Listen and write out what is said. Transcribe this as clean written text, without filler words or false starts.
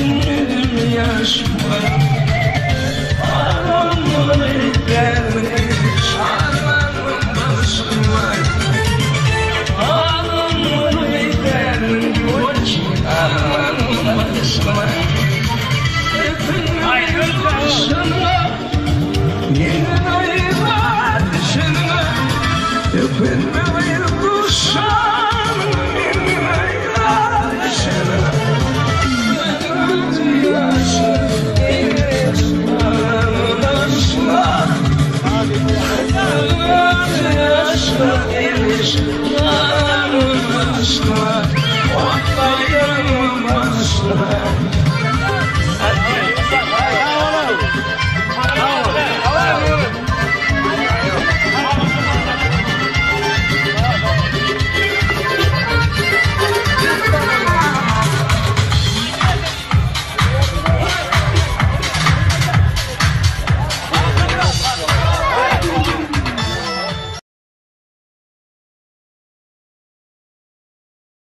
gönlüm yaşma. Ağlamı dermiş, ağlamın başıma. Ağlamı dermiş, ağlamın başıma. Hepinin başına, yine ayıma düşünme. Hepinin başına. Başla,